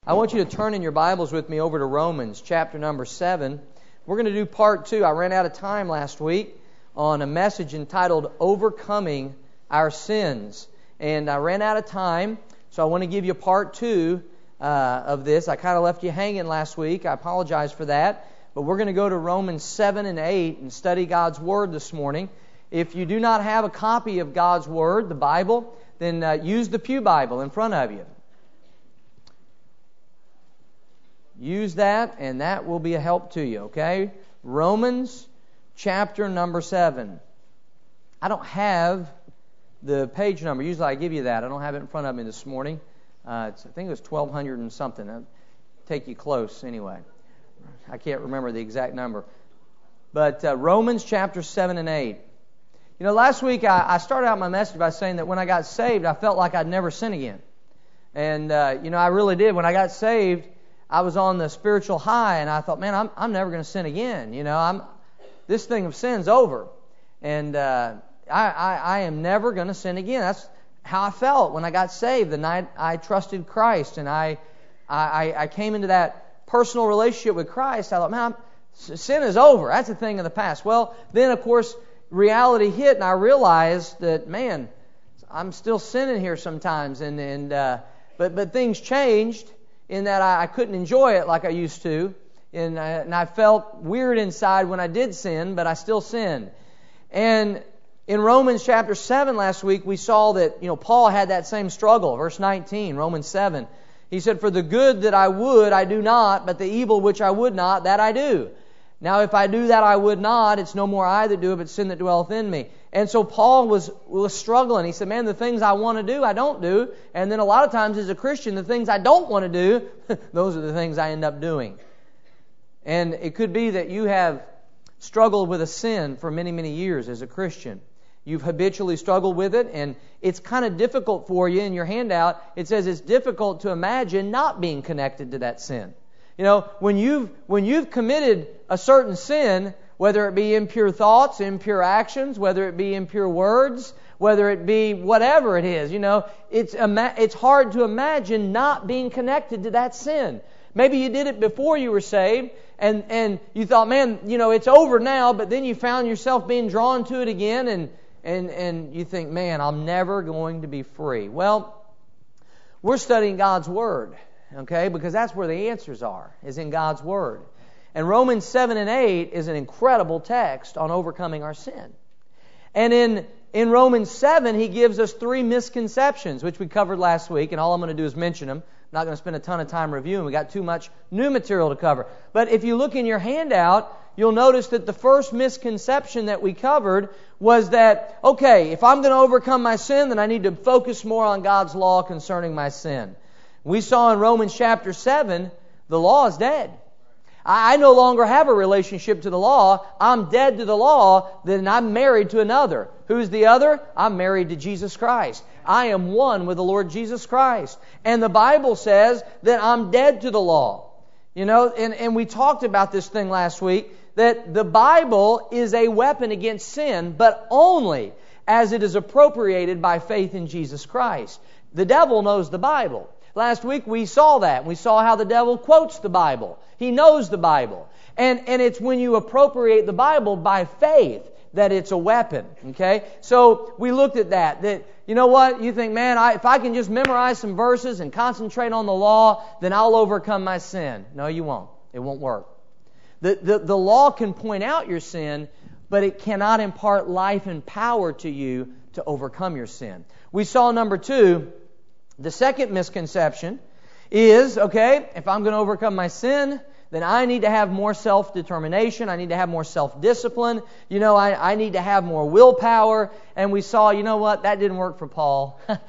I want you to turn in your Bibles with me over to Romans chapter number 7. We're going to do part 2. I ran out of time last week on a message entitled Overcoming Our Sins. And I ran out of time, so I want to give you part 2 of this. I kind of left you hanging last week. I apologize for that. But we're going to go to Romans 7 and 8 and study God's Word this morning. If you do not have a copy of God's Word, the Bible, then use the Pew Bible in front of you. Use that, and that will be a help to you, okay? Romans chapter number 7. I don't have the page number. Usually I give you that. I don't have it in front of me this morning. I think it was 1200 and something. I'll take you close anyway. I can't remember the exact number. But Romans chapter 7 and 8. You know, last week I started out my message by saying that when I got saved, I felt like I'd never sin again. And, I really did. When I got saved, I was on the spiritual high, and I thought, man, I'm never going to sin again. This thing of sin's over, and I am never going to sin again. That's how I felt when I got saved the night I trusted Christ, and I came into that personal relationship with Christ. I thought, man, sin is over. That's a thing of the past. Well, then of course reality hit, and I realized that, man, I'm still sinning here sometimes, but things changed. In that I couldn't enjoy it like I used to. And I felt weird inside when I did sin, but I still sinned. And in Romans chapter 7 last week, we saw that, Paul had that same struggle. Verse 19, Romans 7. He said, "For the good that I would, I do not, but the evil which I would not, that I do. Now if I do that I would not, it's no more I that do it, but sin that dwelleth in me." And so Paul was struggling. He said, man, the things I want to do, I don't do. And then a lot of times as a Christian, the things I don't want to do, those are the things I end up doing. And it could be that you have struggled with a sin for many, many years as a Christian. You've habitually struggled with it, and it's kind of difficult for you. In your handout, it says it's difficult to imagine not being connected to that sin. When you've committed a certain sin, whether it be impure thoughts, impure actions, whether it be impure words, whether it be whatever it is, it's hard to imagine not being connected to that sin. Maybe you did it before you were saved, and you thought, man, it's over now, but then you found yourself being drawn to it again, and you think, man, I'm never going to be free. Well, we're studying God's Word, okay, because that's where the answers are, is in God's Word. And Romans 7 and 8 is an incredible text on overcoming our sin. And in Romans 7, he gives us 3 misconceptions, which we covered last week, and all I'm going to do is mention them. I'm not going to spend a ton of time reviewing. We got too much new material to cover. But if you look in your handout, you'll notice that the first misconception that we covered was that, okay, if I'm going to overcome my sin, then I need to focus more on God's law concerning my sin. We saw in Romans chapter 7, the law is dead. I no longer have a relationship to the law. I'm dead to the law, then I'm married to another. Who's the other? I'm married to Jesus Christ. I am one with the Lord Jesus Christ. And the Bible says that I'm dead to the law. And we talked about this thing last week, that the Bible is a weapon against sin, but only as it is appropriated by faith in Jesus Christ. The devil knows the Bible. Last week we saw that. We saw how the devil quotes the Bible. He knows the Bible. And it's when you appropriate the Bible by faith that it's a weapon. Okay? So we looked at that. That, you know what? You think, man, if I can just memorize some verses and concentrate on the law, then I'll overcome my sin. No, you won't. It won't work. The law can point out your sin, but it cannot impart life and power to you to overcome your sin. We saw number 2, the second misconception is, okay, if I'm going to overcome my sin, then I need to have more self-determination. I need to have more self-discipline. I need to have more willpower. And we saw, that didn't work for Paul. and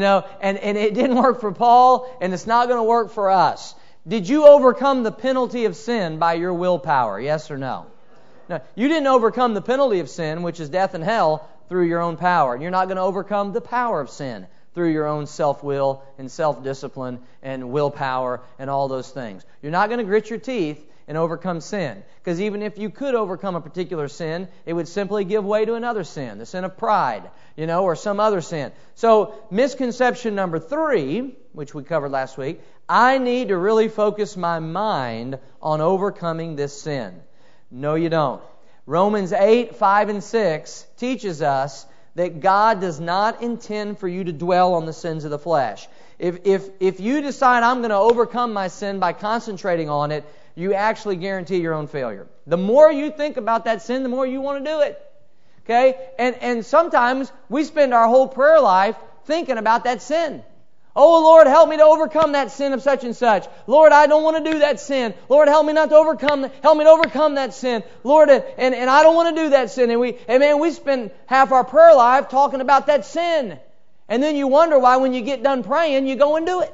it didn't work for Paul, and it's not going to work for us. Did you overcome the penalty of sin by your willpower? Yes or no? No, you didn't overcome the penalty of sin, which is death and hell, through your own power. And you're not going to overcome the power of sin through your own self-will and self-discipline and willpower and all those things. You're not going to grit your teeth and overcome sin. Because even if you could overcome a particular sin, it would simply give way to another sin, the sin of pride, or some other sin. So misconception number 3 which we covered last week, I need to really focus my mind on overcoming this sin. No, you don't. Romans 8, 5, and 6 teaches us that God does not intend for you to dwell on the sins of the flesh. If you decide I'm going to overcome my sin by concentrating on it, you actually guarantee your own failure. The more you think about that sin, the more you want to do it. Okay? And sometimes we spend our whole prayer life thinking about that sin. Oh, Lord, help me to overcome that sin of such and such. Lord, I don't want to do that sin. Lord, help me to overcome that sin. Lord, and I don't want to do that sin. And we spend half our prayer life talking about that sin. And then you wonder why when you get done praying, you go and do it.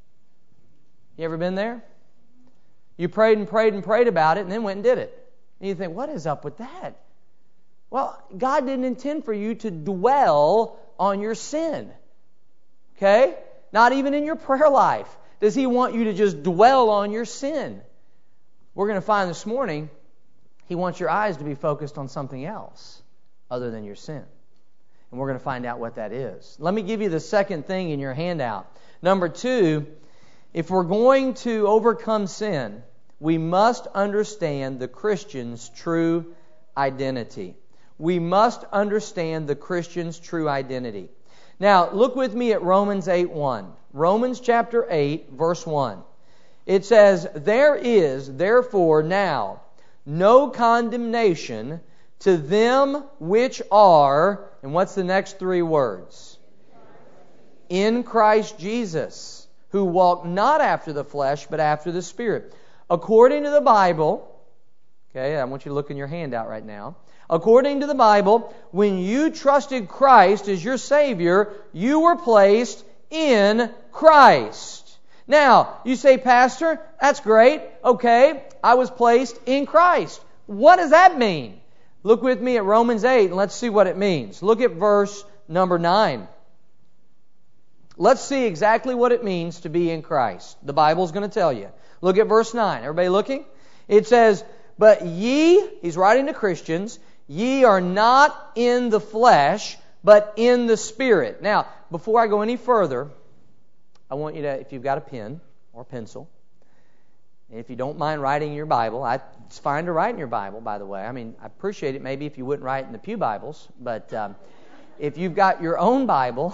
You ever been there? You prayed and prayed and prayed about it and then went and did it. And you think, what is up with that? Well, God didn't intend for you to dwell on your sin. Okay? Not even in your prayer life does He want you to just dwell on your sin. We're going to find this morning He wants your eyes to be focused on something else other than your sin. And we're going to find out what that is. Let me give you the second thing in your handout. Number 2, if we're going to overcome sin, we must understand the Christian's true identity. We must understand the Christian's true identity. Now, look with me at Romans 8:1. Romans chapter 8, verse 1. It says, "There is, therefore, now no condemnation to them which are," and what's the next 3 words? "In Christ Jesus, who walk not after the flesh, but after the Spirit." According to the Bible, okay, I want you to look in your handout right now. According to the Bible, when you trusted Christ as your Savior, you were placed in Christ. Now, you say, Pastor, that's great. Okay, I was placed in Christ. What does that mean? Look with me at Romans 8 and let's see what it means. Look at verse number 9. Let's see exactly what it means to be in Christ. The Bible's going to tell you. Look at verse 9. Everybody looking? It says, "But ye," he's writing to Christians, "ye are not in the flesh, but in the Spirit." Now, before I go any further, I want you to, if you've got a pen or pencil, and if you don't mind writing in your Bible, it's fine to write in your Bible, by the way. I mean, I appreciate it maybe if you wouldn't write in the pew Bibles, but if you've got your own Bible,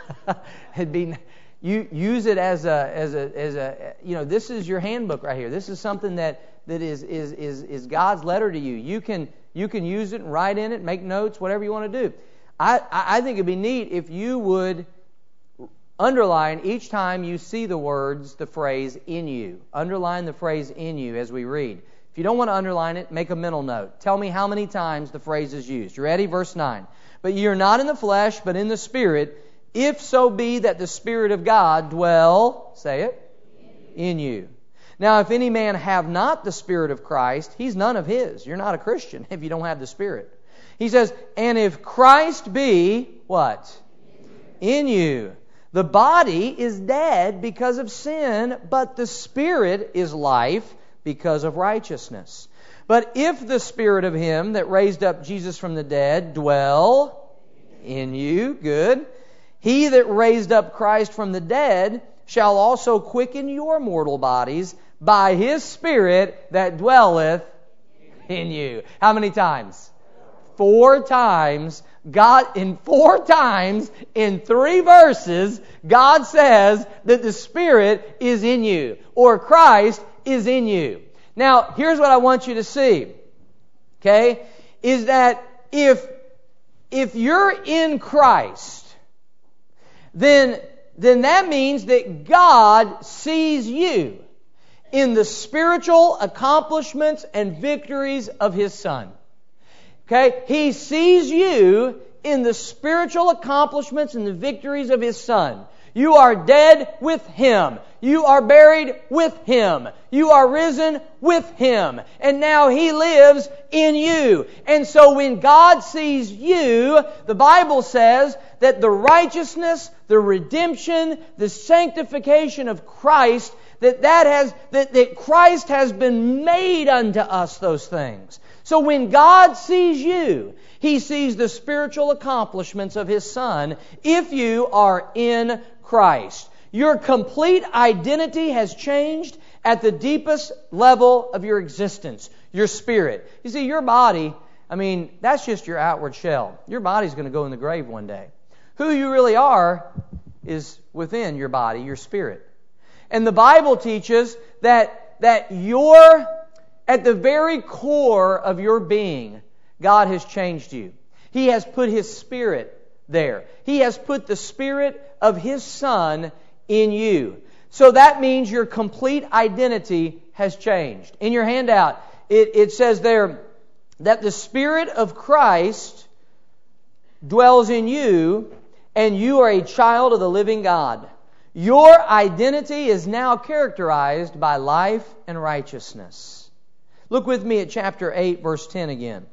you use it as a this is your handbook right here. This is something that is God's letter to you. You can use it and write in it, make notes, whatever you want to do. I think it'd be neat if you would underline each time you see the phrase "in you." Underline the phrase "in you" as we read. If you don't want to underline it, make a mental note. Tell me how many times the phrase is used. You ready? Verse 9. "But ye are not in the flesh, but in the Spirit, if so be that the Spirit of God dwell," say it, "in you. Now, if any man have not the Spirit of Christ, he's none of His." You're not a Christian if you don't have the Spirit. He says, "And if Christ be," what? "In you. The body is dead because of sin, but the Spirit is life because of righteousness. But if the Spirit of Him that raised up Jesus from the dead dwell in you," good, "He that raised up Christ from the dead shall also quicken your mortal bodies by His Spirit that dwelleth in you." How many times? 4 times. In 3 verses, God says that the Spirit is in you, or Christ is in you. Now, here's what I want you to see. Okay? Is that if you're in Christ, then that means that God sees you in the spiritual accomplishments and victories of His Son. Okay? He sees you in the spiritual accomplishments and the victories of His Son. You are dead with Him. You are buried with Him. You are risen with Him. And now He lives in you. And so when God sees you, the Bible says that the righteousness, the redemption, the sanctification of Christ, that Christ has been made unto us those things. So when God sees you, He sees the spiritual accomplishments of His Son if you are in Christ. Your complete identity has changed at the deepest level of your existence, your spirit. You see, your body, that's just your outward shell. Your body's going to go in the grave one day. Who you really are is within your body, your spirit. And the Bible teaches that you're at the very core of your being, God has changed you. He has put His Spirit there. He has put the Spirit of His Son in you. So that means your complete identity has changed. In your handout, it says there that the Spirit of Christ dwells in you, and you are a child of the living God. Your identity is now characterized by life and righteousness. Look with me at chapter 8, verse 10 again.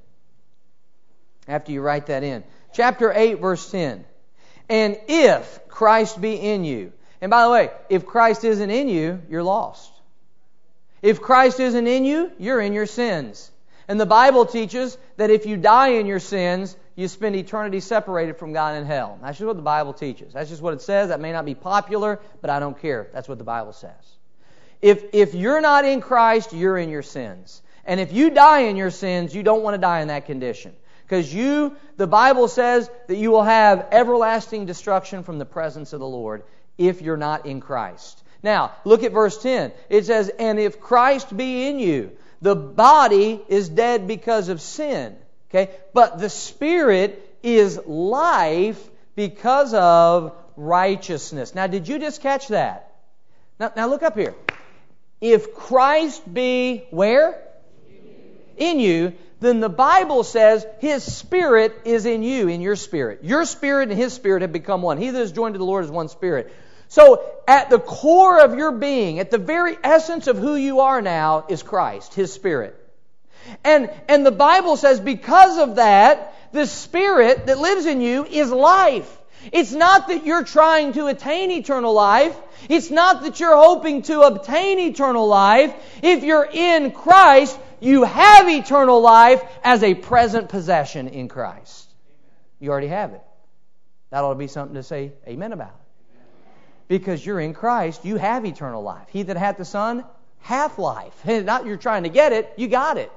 After you write that in. Chapter 8, verse 10. And if Christ be in you. And by the way, if Christ isn't in you, you're lost. If Christ isn't in you, you're in your sins. And the Bible teaches that if you die in your sins, you spend eternity separated from God in hell. That's just what the Bible teaches. That's just what it says. That may not be popular, but I don't care. That's what the Bible says. If you're not in Christ, you're in your sins. And if you die in your sins, you don't want to die in that condition. Because the Bible says that you will have everlasting destruction from the presence of the Lord if you're not in Christ. Now, look at verse 10. It says, and if Christ be in you, the body is dead because of sin. Okay? But the Spirit is life because of righteousness. Now, did you just catch that? Now look up here. If Christ be where? In you, then the Bible says His Spirit is in you, in your spirit. Your spirit and His Spirit have become one. He that is joined to the Lord is one spirit. So, at the core of your being, at the very essence of who you are now, is Christ, His Spirit. And the Bible says because of that, the Spirit that lives in you is life. It's not that you're trying to attain eternal life. It's not that you're hoping to obtain eternal life. If you're in Christ, you have eternal life as a present possession in Christ. You already have it. That ought to be something to say amen about. Because you're in Christ, you have eternal life. He that hath the Son hath life. Not you're trying to get it, you got it.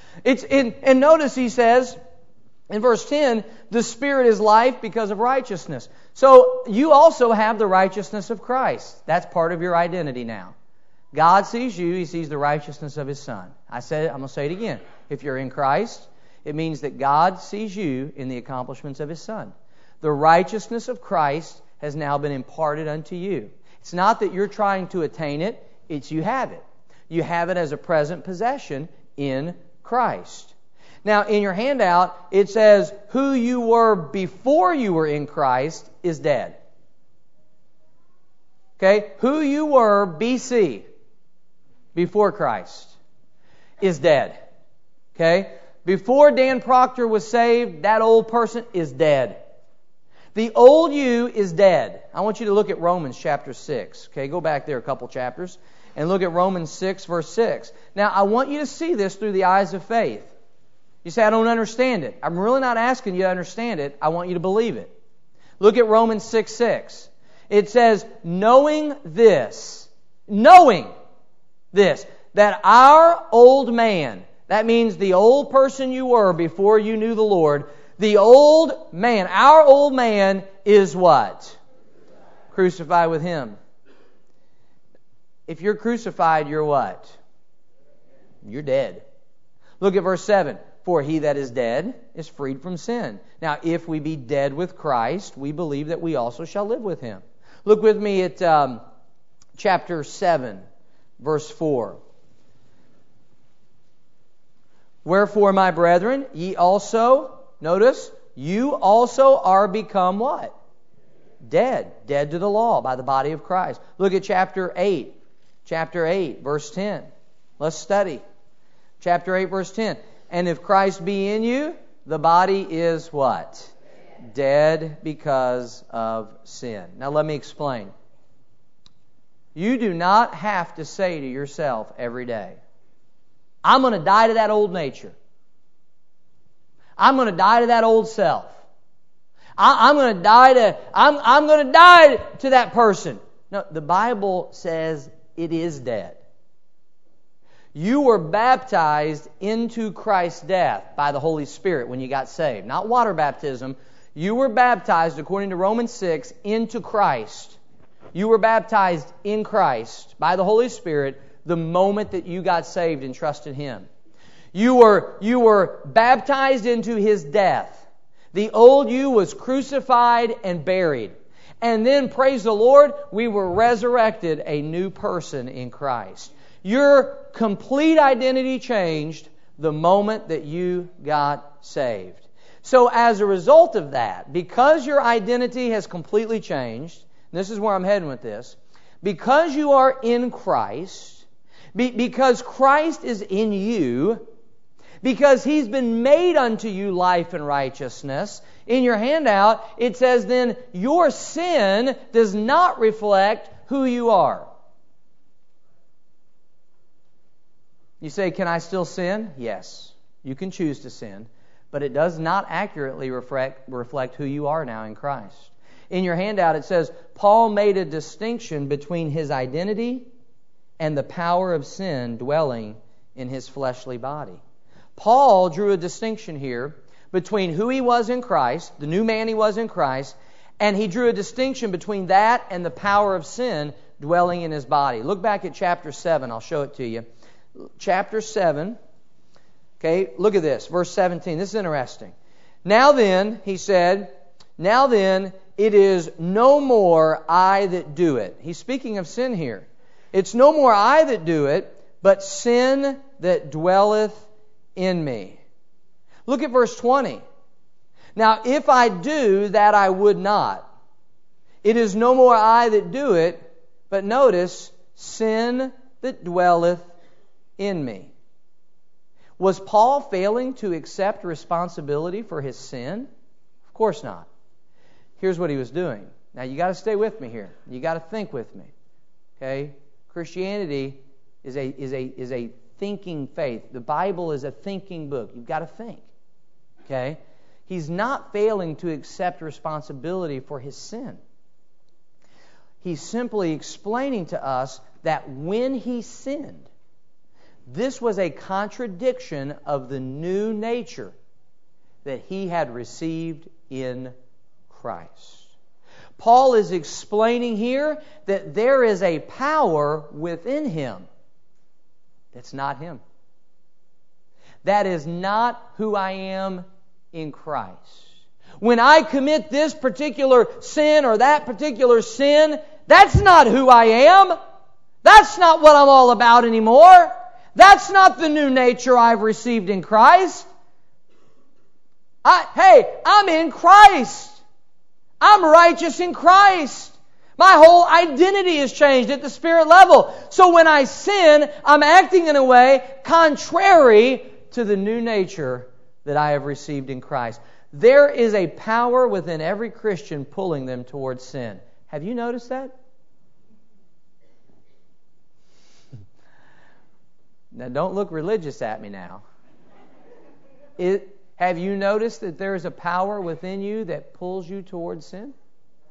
And notice he says in verse 10, the Spirit is life because of righteousness. So you also have the righteousness of Christ. That's part of your identity now. God sees you, He sees the righteousness of His Son. I'm going to say it again. If you're in Christ, it means that God sees you in the accomplishments of His Son. The righteousness of Christ has now been imparted unto you. It's not that you're trying to attain it, it's you have it. You have it as a present possession in Christ. Now, in your handout, it says, who you were before you were in Christ is dead. Okay? Who you were BC, before Christ, is dead. Okay? Before Dan Proctor was saved, that old person is dead. The old you is dead. I want you to look at Romans chapter 6. Okay, go back there a couple chapters and look at Romans 6, verse 6. Now, I want you to see this through the eyes of faith. You say, I don't understand it. I'm really not asking you to understand it. I want you to believe it. Look at Romans 6, 6. It says, knowing this, that our old man, that means the old person you were before you knew the Lord, the old man, our old man is what? Crucified with Him. If you're crucified, you're what? You're dead. Look at verse 7. For he that is dead is freed from sin. Now, if we be dead with Christ, we believe that we also shall live with Him. Look with me at chapter 7, verse 4. Wherefore, my brethren, ye also, notice, you also are become what? Dead. Dead to the law by the body of Christ. Look at chapter 8. Chapter 8, verse 10. Let's study. Chapter 8, verse 10. And if Christ be in you, the body is what? Dead because of sin. Now let me explain. You do not have to say to yourself every day, I'm going to die to that old nature. I'm going to die to that old self. I'm going to die to that person. No, the Bible says it is dead. You were baptized into Christ's death by the Holy Spirit when you got saved. Not water baptism. You were baptized, according to Romans 6, into Christ. You were baptized in Christ by the Holy Spirit the moment that you got saved and trusted Him. You were baptized into His death. The old you was crucified and buried. And then, praise the Lord, we were resurrected a new person in Christ. Your complete identity changed the moment that you got saved. So as a result of that, because your identity has completely changed, this is where I'm heading with this, because you are in Christ, because Christ is in you, because He's been made unto you life and righteousness, in your handout it says then, your sin does not reflect who you are. You say, can I still sin? Yes, you can choose to sin, but it does not accurately reflect who you are now in Christ. In your handout it says, Paul made a distinction between his identity and the power of sin dwelling in his fleshly body. Paul drew a distinction here between who he was in Christ, the new man he was in Christ, and he drew a distinction between that and the power of sin dwelling in his body. Look back at chapter 7. I'll show it to you. Chapter 7. Okay, look at this. Verse 17. This is interesting. Now then, he said, now then, it is no more I that do it. He's speaking of sin here. It's no more I that do it, but sin that dwelleth in me. Look at verse 20. Now, if I do that I would not, it is no more I that do it, but notice, sin that dwelleth in me. Was Paul failing to accept responsibility for his sin? Of course not. Here's what he was doing. Now, you got to stay with me here. You got to think with me. Okay? Christianity is a thinking faith. The Bible is a thinking book. You've got to think. Okay? He's not failing to accept responsibility for his sin. He's simply explaining to us that when he sinned, this was a contradiction of the new nature that he had received in Christ. Paul is explaining here that there is a power within him that's not him. That is not who I am in Christ. When I commit this particular sin or that particular sin, that's not who I am. That's not what I'm all about anymore. That's not the new nature I've received in Christ. I'm in Christ. I'm righteous in Christ. My whole identity is changed at the spirit level. So when I sin, I'm acting in a way contrary to the new nature that I have received in Christ. There is a power within every Christian pulling them towards sin. Have you noticed that? Now, don't look religious at me now. Have you noticed that there is a power within you that pulls you towards sin? You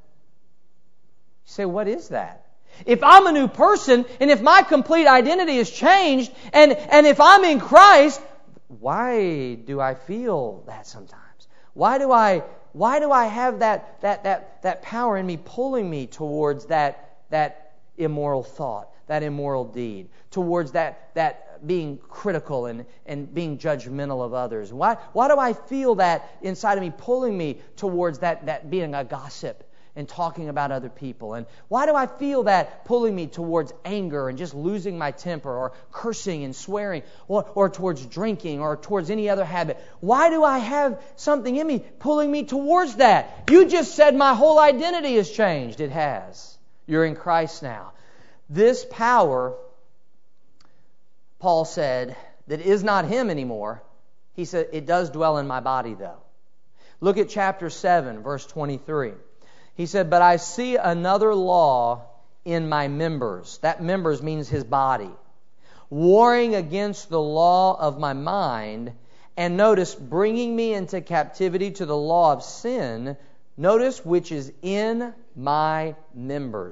say, what is that? If I'm a new person, and if my complete identity has changed, and if I'm in Christ, why do I feel that sometimes? Why do I have that power in me pulling me towards that immoral thought, that immoral deed, towards that being critical and being judgmental of others? Why do I feel that inside of me pulling me towards that being a gossip and talking about other people? And why do I feel that pulling me towards anger and just losing my temper, or cursing and swearing, or towards drinking, or towards any other habit? Why do I have something in me pulling me towards that? You just said my whole identity has changed. It has. You're in Christ now. This power, Paul said, that is not him anymore. He said, it does dwell in my body though. Look at chapter 7, verse 23. He said, but I see another law in my members. That members means his body. Warring against the law of my mind. And notice, bringing me into captivity to the law of sin. Notice, which is in my members.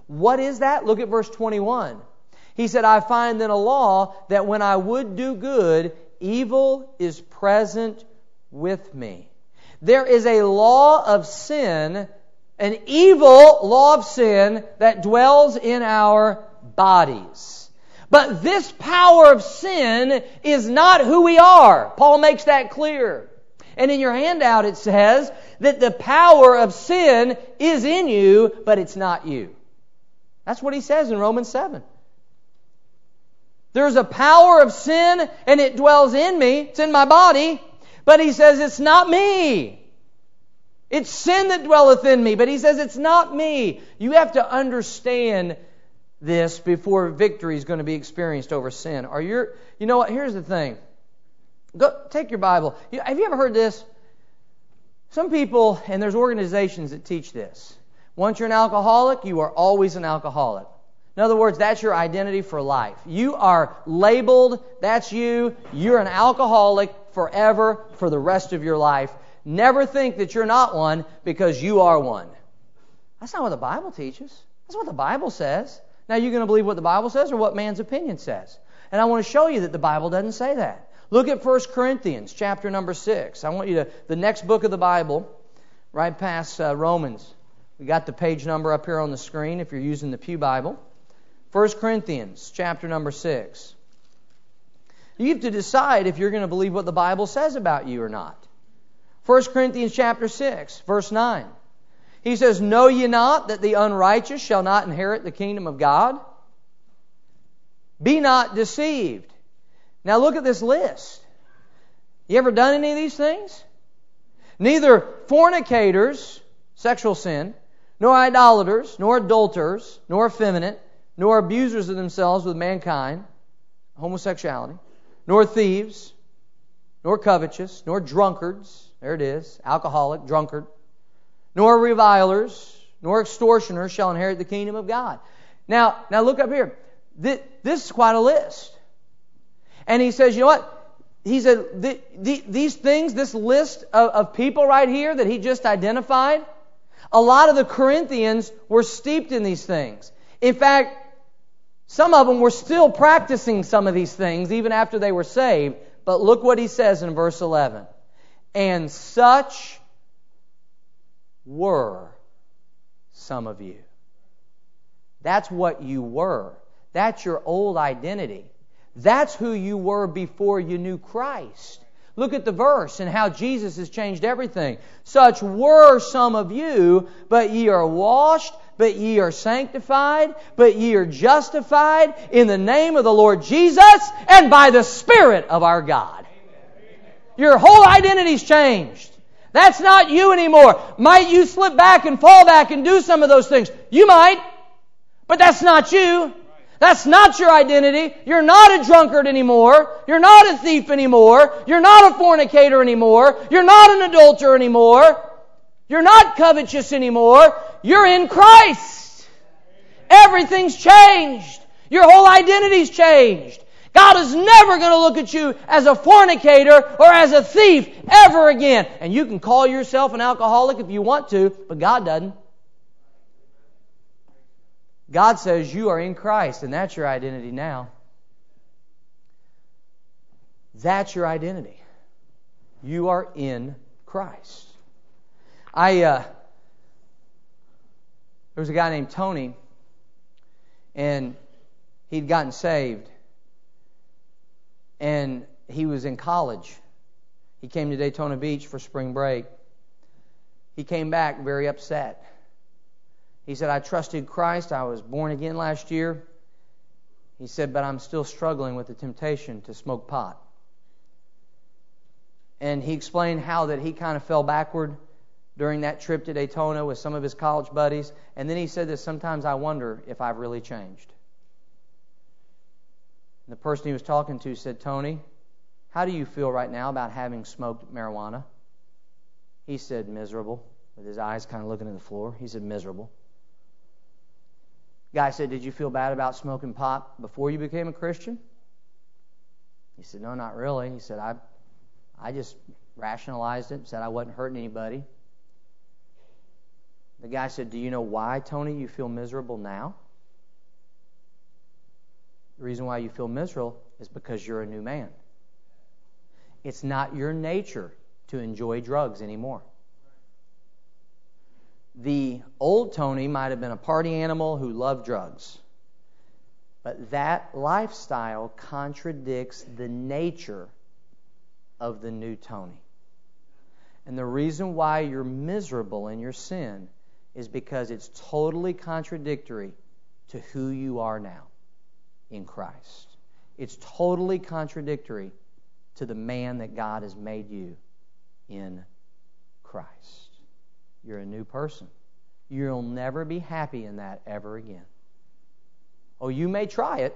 What is that? Look at verse 21. He said, I find then a law that when I would do good, evil is present with me. There is a law of sin, an evil law of sin that dwells in our bodies. But this power of sin is not who we are. Paul makes that clear. And in your handout it says that the power of sin is in you, but it's not you. That's what he says in Romans 7. There's a power of sin and it dwells in me. It's in my body. But he says it's not me. It's sin that dwelleth in me. But he says it's not me. You have to understand this before victory is going to be experienced over sin. You know what? Here's the thing. Go take your Bible. Have you ever heard this? Some people, and there's organizations that teach this. Once you're an alcoholic, you are always an alcoholic. In other words, that's your identity for life. You are labeled, that's you. You're an alcoholic forever for the rest of your life. Never think that you're not one because you are one. That's not what the Bible teaches. That's what the Bible says. Now, you're going to believe what the Bible says or what man's opinion says. And I want to show you that the Bible doesn't say that. Look at 1 Corinthians chapter number 6. I want you to, the next book of the Bible, right past Romans. We got the page number up here on the screen if you're using the Pew Bible. 1 Corinthians chapter number 6. You have to decide if you're going to believe what the Bible says about you or not. 1 Corinthians chapter 6, verse 9. He says, Know ye not that the unrighteous shall not inherit the kingdom of God? Be not deceived. Now look at this list. You ever done any of these things? Neither fornicators, sexual sin, nor idolaters, nor adulterers, nor effeminate, nor abusers of themselves with mankind, homosexuality, nor thieves, nor covetous, nor drunkards, there it is, alcoholic, drunkard, nor revilers, nor extortioners shall inherit the kingdom of God. Now look up here. This is quite a list. And he says, you know what? He said, these things, this list of people right here that he just identified, a lot of the Corinthians were steeped in these things. In fact, some of them were still practicing some of these things even after they were saved. But look what he says in verse 11. And such were some of you. That's what you were. That's your old identity. That's who you were before you knew Christ. Look at the verse and how Jesus has changed everything. Such were some of you, but ye are washed, but ye are sanctified, but ye are justified in the name of the Lord Jesus and by the Spirit of our God. Your whole identity's changed. That's not you anymore. Might you slip back and fall back and do some of those things? You might, but that's not you. That's not your identity. You're not a drunkard anymore. You're not a thief anymore. You're not a fornicator anymore. You're not an adulterer anymore. You're not covetous anymore. You're in Christ. Everything's changed. Your whole identity's changed. God is never going to look at you as a fornicator or as a thief ever again. And you can call yourself an alcoholic if you want to, but God doesn't. God says you are in Christ, and that's your identity now. That's your identity. You are in Christ. There was a guy named Tony, and he'd gotten saved, and he was in college. He came to Daytona Beach for spring break. He came back very upset. He said, I trusted Christ. I was born again last year. He said, but I'm still struggling with the temptation to smoke pot. And he explained how that he kind of fell backward during that trip to Daytona with some of his college buddies. And then he said that sometimes I wonder if I've really changed. And the person he was talking to said, Tony, how do you feel right now about having smoked marijuana? He said, miserable, with his eyes kind of looking at the floor. He said, miserable. Guy said, did you feel bad about smoking pot before you became a Christian? He said, no, not really. He said, I just rationalized it, said I wasn't hurting anybody. The guy said, do you know why, Tony, you feel miserable now? The reason why you feel miserable is because you're a new man. It's not your nature to enjoy drugs anymore. The old Tony might have been a party animal who loved drugs. But that lifestyle contradicts the nature of the new Tony. And the reason why you're miserable in your sin is because it's totally contradictory to who you are now in Christ. It's totally contradictory to the man that God has made you in Christ. You're a new person. You'll never be happy in that ever again. Oh, you may try it,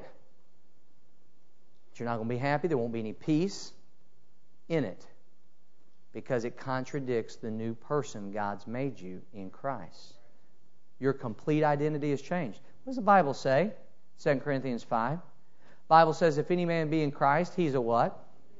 but you're not going to be happy. There won't be any peace in it because it contradicts the new person God's made you in Christ. Your complete identity has changed. What does the Bible say? 2 Corinthians 5. The Bible says, if any man be in Christ, he's a what?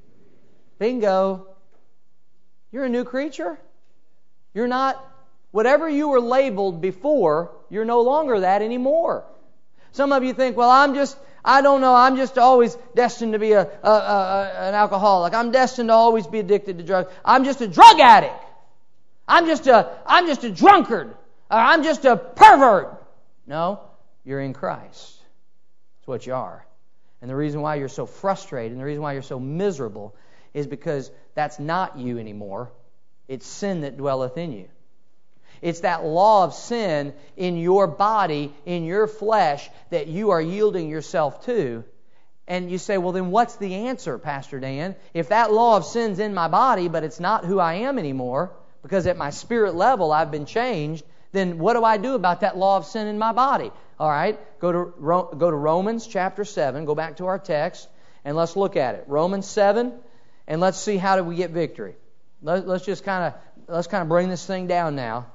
Bingo. You're a new creature. You're not, whatever you were labeled before, you're no longer that anymore. Some of you think, well, I'm just always destined to be an alcoholic. I'm destined to always be addicted to drugs. I'm just a drug addict. I'm just a drunkard. Or I'm just a pervert. No, you're in Christ. That's what you are. And the reason why you're so frustrated and the reason why you're so miserable is because that's not you anymore. It's sin that dwelleth in you. It's that law of sin in your body, in your flesh, that you are yielding yourself to. And you say, well, then what's the answer, Pastor Dan? If that law of sin's in my body, but it's not who I am anymore, because at my spirit level I've been changed, then what do I do about that law of sin in my body? All right, go to Romans chapter 7. Go back to our text, and let's look at it. Romans 7, and let's see how do we get victory. Let's kind of bring this thing down now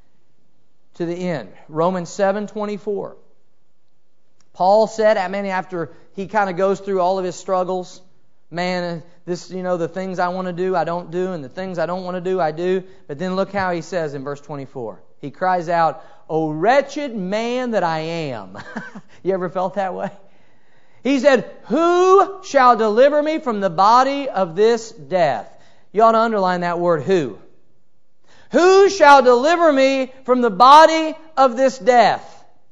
to the end. Romans 7:24. Paul said, after he kind of goes through all of his struggles, man, the things I want to do, I don't do, and the things I don't want to do, I do. But then look how he says in verse 24. He cries out, "O wretched man that I am." You ever felt that way? He said, "Who shall deliver me from the body of this death?" You ought to underline that word, who. Who shall deliver me from the body of this death?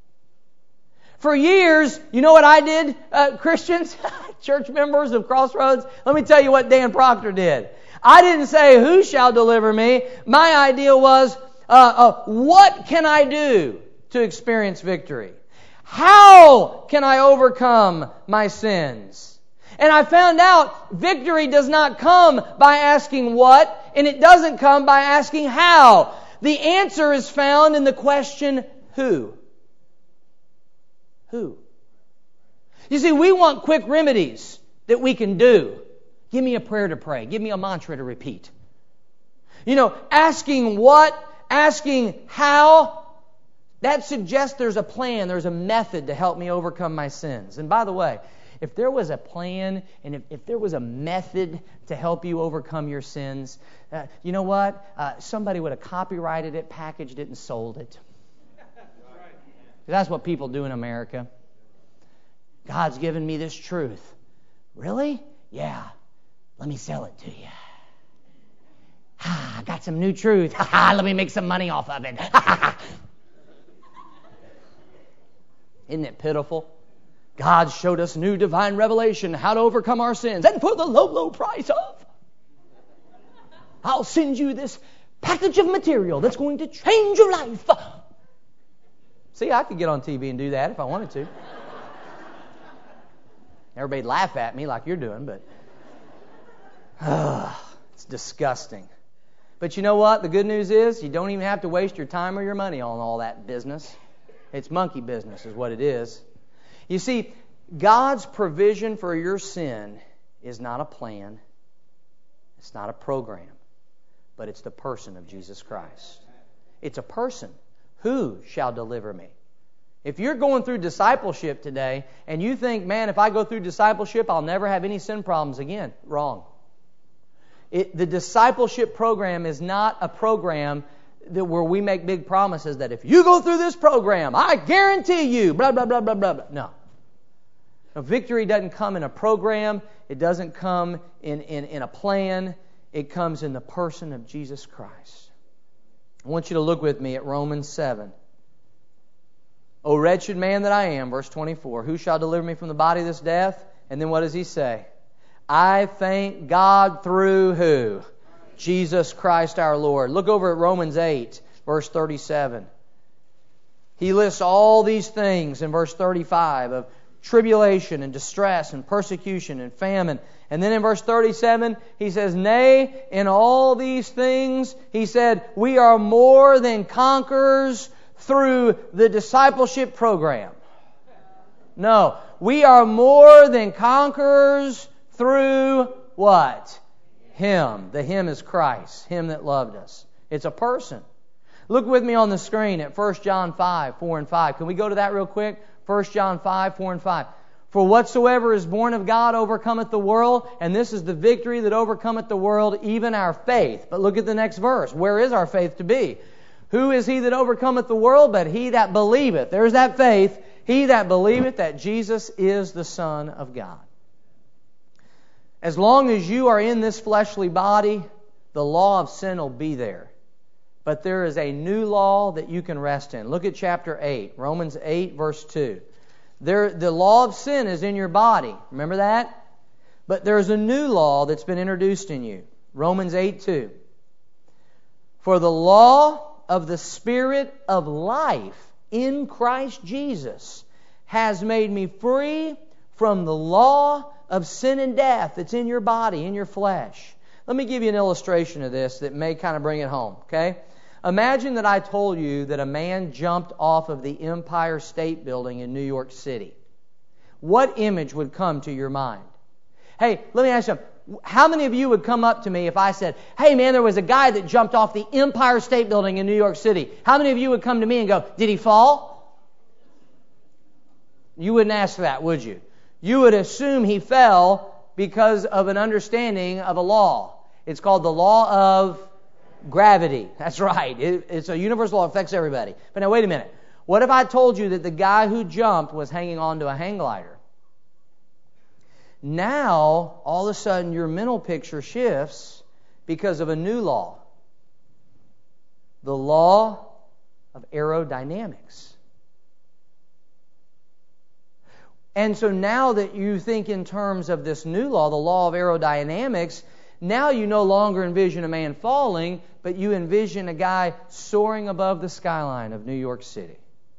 For years, you know what I did, Christians, church members of Crossroads? Let me tell you what Dan Proctor did. I didn't say, who shall deliver me? My idea was, what can I do to experience victory? How can I overcome my sins? And I found out victory does not come by asking what, and it doesn't come by asking how. The answer is found in the question, who? Who? You see, we want quick remedies that we can do. Give me a prayer to pray. Give me a mantra to repeat. Asking what, asking how, that suggests there's a plan, there's a method to help me overcome my sins. And by the way, if there was a plan and if there was a method to help you overcome your sins, you know what? Somebody would have copyrighted it, packaged it, and sold it. That's what people do in America. God's given me this truth. Really? Yeah. Let me sell it to you. I got some new truth. Let me make some money off of it. Isn't it pitiful? God showed us new divine revelation, how to overcome our sins. And for the low, low price of, I'll send you this package of material that's going to change your life. See, I could get on TV and do that if I wanted to. Everybody'd laugh at me like you're doing, but it's disgusting. But you know what? The good news is you don't even have to waste your time or your money on all that business. It's monkey business is what it is. You see, God's provision for your sin is not a plan. It's not a program. But it's the person of Jesus Christ. It's a person. Who shall deliver me? If you're going through discipleship today and you think, man, if I go through discipleship, I'll never have any sin problems again. Wrong. The discipleship program is not a program where we make big promises that if you go through this program, I guarantee you, blah, blah, blah, blah, blah, blah. No. Now, victory doesn't come in a program. It doesn't come in a plan. It comes in the person of Jesus Christ. I want you to look with me at Romans 7. O wretched man that I am, verse 24, who shall deliver me from the body of this death? And then what does he say? I thank God through who? Jesus Christ our Lord. Look over at Romans 8, verse 37. He lists all these things in verse 35 of tribulation and distress and persecution and famine. And then in verse 37, he says, nay, in all these things, he said, we are more than conquerors through the discipleship program. No, we are more than conquerors through what? Him. The Him is Christ. Him that loved us. It's a person. Look with me on the screen at 1 John 5, 4 and 5. Can we go to that real quick? 1 John 5, 4 and 5. For whatsoever is born of God overcometh the world, and this is the victory that overcometh the world, even our faith. But look at the next verse. Where is our faith to be? Who is he that overcometh the world? But he that believeth. There's that faith. He that believeth that Jesus is the Son of God. As long as you are in this fleshly body, the law of sin will be there. But there is a new law that you can rest in. Look at chapter 8, Romans 8, verse 2. The law of sin is in your body. Remember that? But there's a new law that's been introduced in you. Romans 8, 2. For the law of the Spirit of life in Christ Jesus has made me free from the law of sin and death that's in your body, in your flesh. Let me give you an illustration of this that may kind of bring it home, okay? Imagine that I told you that a man jumped off of the Empire State Building in New York City. What image would come to your mind? Hey, let me ask you, how many of you would come up to me if I said, hey man, there was a guy that jumped off the Empire State Building in New York City. How many of you would come to me and go, did he fall? You wouldn't ask that, would you? You would assume he fell because of an understanding of a law. It's called the law of gravity. That's right. It's a universal law. It affects everybody. But now wait a minute. What if I told you that the guy who jumped was hanging on to a hang glider? Now, all of a sudden, your mental picture shifts because of a new law. The law of aerodynamics. And so now that you think in terms of this new law, the law of aerodynamics, now you no longer envision a man falling, but you envision a guy soaring above the skyline of New York City.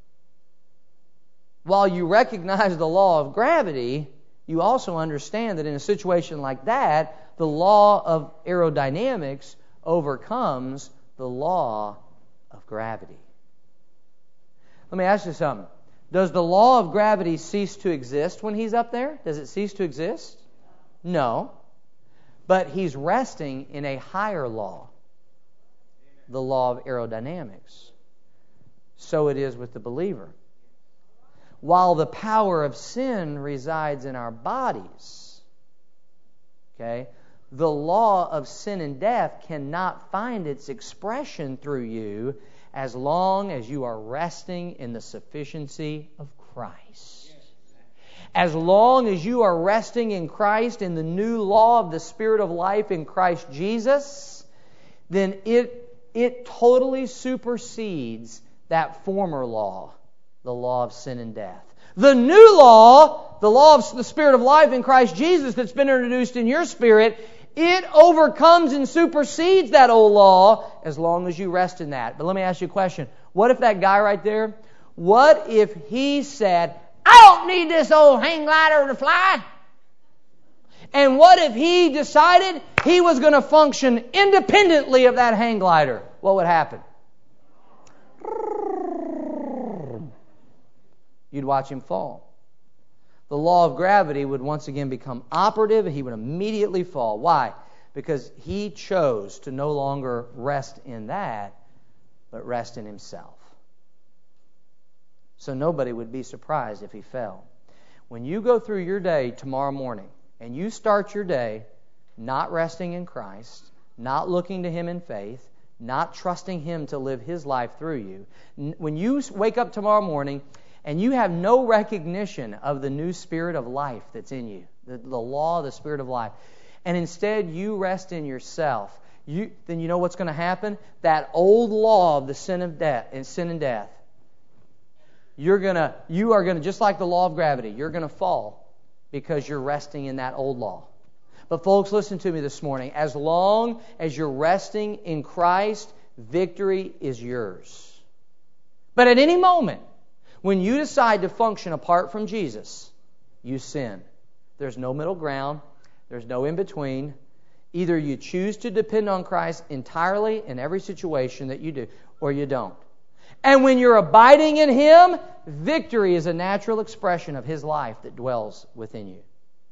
While you recognize the law of gravity, you also understand that in a situation like that, the law of aerodynamics overcomes the law of gravity. Let me ask you something. Does the law of gravity cease to exist when he's up there? Does it cease to exist? No. But he's resting in a higher law, the law of aerodynamics. So it is with the believer. While the power of sin resides in our bodies, okay, the law of sin and death cannot find its expression through you as long as you are resting in the sufficiency of Christ. As long as you are resting in Christ, in the new law of the Spirit of life in Christ Jesus, then it totally supersedes that former law, the law of sin and death. The new law, the law of the Spirit of life in Christ Jesus that's been introduced in your spirit, it overcomes and supersedes that old law as long as you rest in that. But let me ask you a question. What if that guy right there, what if he said, I don't need this old hang glider to fly? And what if he decided he was going to function independently of that hang glider? What would happen? You'd watch him fall. The law of gravity would once again become operative and he would immediately fall. Why? Because he chose to no longer rest in that, but rest in himself. So nobody would be surprised if he fell. When you go through your day tomorrow morning and you start your day not resting in Christ, not looking to Him in faith, not trusting Him to live His life through you, when you wake up tomorrow morning and you have no recognition of the new spirit of life that's in you, the law of the spirit of life, and instead you rest in yourself, then you know what's going to happen? That old law of the sin and death, you are going to, just like the law of gravity, you're going to fall because you're resting in that old law. But folks, listen to me this morning. As long as you're resting in Christ, victory is yours. But at any moment, when you decide to function apart from Jesus, you sin. There's no middle ground. There's no in between. Either you choose to depend on Christ entirely in every situation that you do, or you don't. And when you're abiding in Him, victory is a natural expression of His life that dwells within you.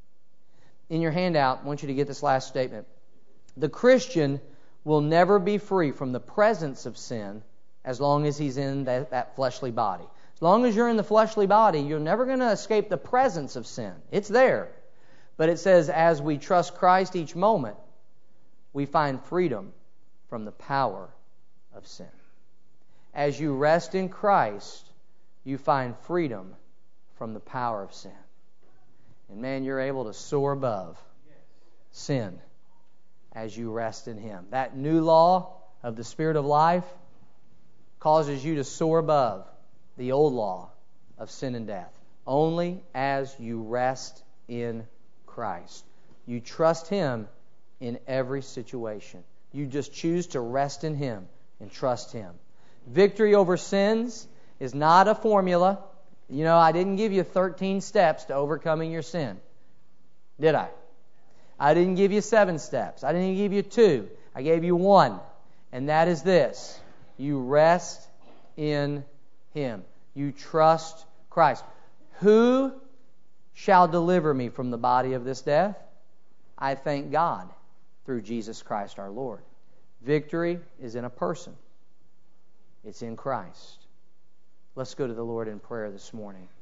In your handout, I want you to get this last statement. The Christian will never be free from the presence of sin as long as he's in that fleshly body. As long as you're in the fleshly body, you're never going to escape the presence of sin. It's there. But it says, as we trust Christ each moment, we find freedom from the power of sin. As you rest in Christ, you find freedom from the power of sin. And man, you're able to soar above sin as you rest in Him. That new law of the Spirit of life causes you to soar above the old law of sin and death. Only as you rest in Christ. You trust Him in every situation. You just choose to rest in Him and trust Him. Victory over sins is not a formula. You know, I didn't give you 13 steps to overcoming your sin. Did I? I didn't give you 7 steps. I didn't give you 2. I gave you 1. And that is this. You rest in Him. You trust Christ. Who shall deliver me from the body of this death? I thank God through Jesus Christ our Lord. Victory is in a person. It's in Christ. Let's go to the Lord in prayer this morning.